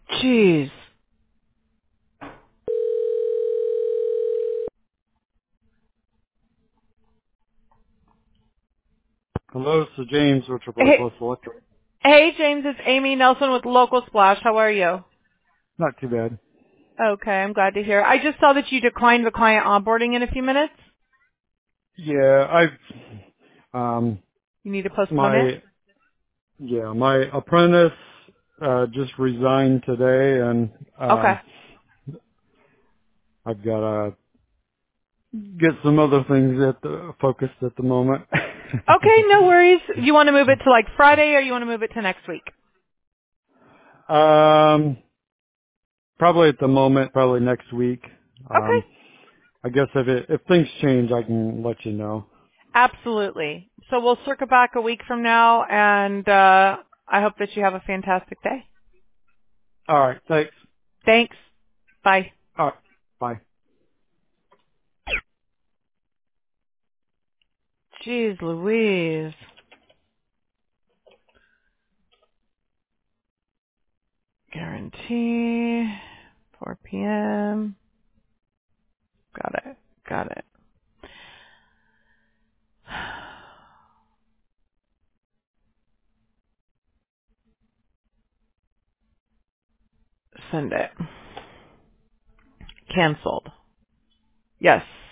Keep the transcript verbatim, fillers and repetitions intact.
Jeez. Hello, this is James with Triple A Hey, Plus Electric. hey, James, it's Amy Nelson with Local Splash. How are you? Not too bad. Okay, I'm glad to hear. I just saw that you declined the client onboarding in a few minutes. Yeah, I've um You need to postpone it? my yeah my apprentice uh just resigned today, and Okay. um I've got to get some other things at the focused at the moment. Okay, no worries. You want to move it to like Friday or you want to move it to next week? um, probably at the moment, probably next week. Um, Okay. I guess if it if things change, I can let you know. Absolutely. So we'll circle back a week from now and uh I hope that you have a fantastic day. All right, thanks. Thanks. Bye. All right, bye. Jeez Louise. Guarantee. four p.m. Got it. Got it. Send it. Canceled. Yes.